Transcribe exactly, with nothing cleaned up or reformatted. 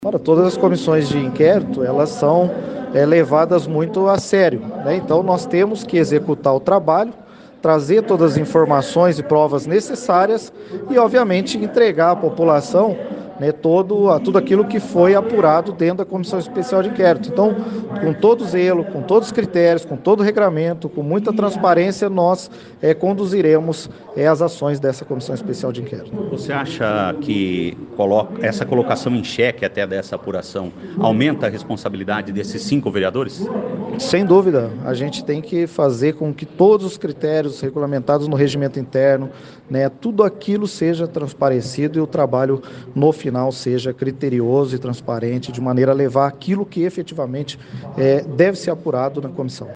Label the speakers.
Speaker 1: Ora, todas as comissões de inquérito, elas são é, levadas muito a sério, né? Então nós temos que executar o trabalho, trazer todas as informações e provas necessárias e, obviamente, entregar à população, né, todo, tudo aquilo que foi apurado dentro da Comissão Especial de Inquérito. Então, com todo zelo, com todos os critérios, com todo o regramento, com muita transparência, nós é, conduziremos é, as ações dessa Comissão Especial de Inquérito.
Speaker 2: Você acha que coloca, essa colocação em xeque até dessa apuração aumenta a responsabilidade desses cinco vereadores?
Speaker 1: Sem dúvida, a gente tem que fazer com que todos os critérios regulamentados no regimento interno, né, tudo aquilo seja transparecido e o trabalho no final seja criterioso e transparente, de maneira a levar aquilo que efetivamente é, deve ser apurado na comissão.